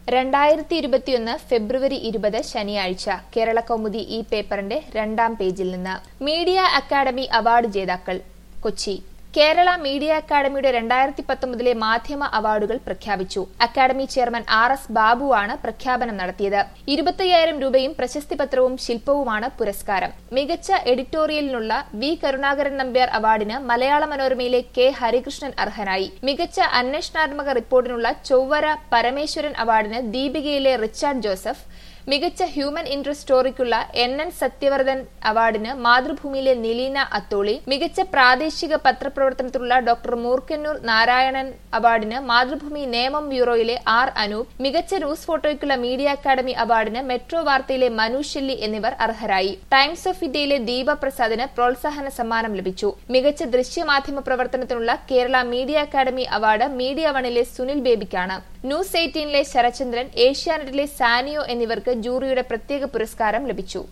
2021 ഫെബ്രുവരി 20 ശനിയാഴ്ച കേരളകൗമുദി ഈ പേപ്പറിന്റെ 2ാം പേജിൽ നിന്ന് മീഡിയ അക്കാദമി അവാർഡ് ജേതാക്കൾ കൊച്ചി കേരള മീഡിയ അക്കാദമിയുടെ 2019 മാധ്യമ അവാർഡുകൾ പ്രഖ്യാപിച്ചു. അക്കാദമി ചെയർമാൻ RS ബാബുവാണ് പ്രഖ്യാപനം നടത്തിയത്. 25,000 രൂപയും പ്രശസ്തിപത്രവും ശില്പവുമാണ് പുരസ്കാരം. മികച്ച എഡിറ്റോറിയലിനുള്ള വി കരുണാകരൻ നമ്പ്യാർ അവാർഡിന് മലയാള മനോരമയിലെ കെ ഹരികൃഷ്ണൻ അർഹനായി. മികച്ച അന്വേഷണാത്മക റിപ്പോർട്ടിനുള്ള ചൊവ്വര പരമേശ്വരൻ അവാർഡിന് ദീപികയിലെ റിച്ചാർഡ് ജോസഫ്, മികച്ച ഹ്യൂമൻ ഇൻട്രസ്റ്റ് സ്റ്റോറിക്കുള്ള NN സത്യവർദ്ധൻ അവാർഡിന് മാതൃഭൂമിയിലെ നിലീന അത്തോളി, മികച്ച പ്രാദേശിക പത്രപ്രവർത്തനത്തിലുള്ള ഡോക്ടർ മൂർക്കന്നൂർ നാരായണൻ അവാർഡിന് മാതൃഭൂമി നേമം ബ്യൂറോയിലെ R അനൂപ്, മികച്ച ന്യൂസ് ഫോട്ടോയ്ക്കുള്ള മീഡിയ അക്കാദമി അവാർഡിന് മെട്രോ വാർത്തയിലെ മനു ഷെല്ലി എന്നിവർ അർഹരായി. ടൈംസ് ഓഫ് ഇന്ത്യയിലെ ദീപ പ്രസാദിന് പ്രോത്സാഹന സമ്മാനം ലഭിച്ചു. മികച്ച ദൃശ്യമാധ്യമ പ്രവർത്തനത്തിനുള്ള Kerala media academy award media വണിലെ സുനിൽ ബേബിക്കാണ്. ന്യൂസ് 18 ശരചന്ദ്രൻ, ഏഷ്യാനെറ്റിലെ സാനിയോ എന്നിവർക്ക് ജൂറിയുടെ പ്രത്യേക പുരസ്കാരം ലഭിച്ചു.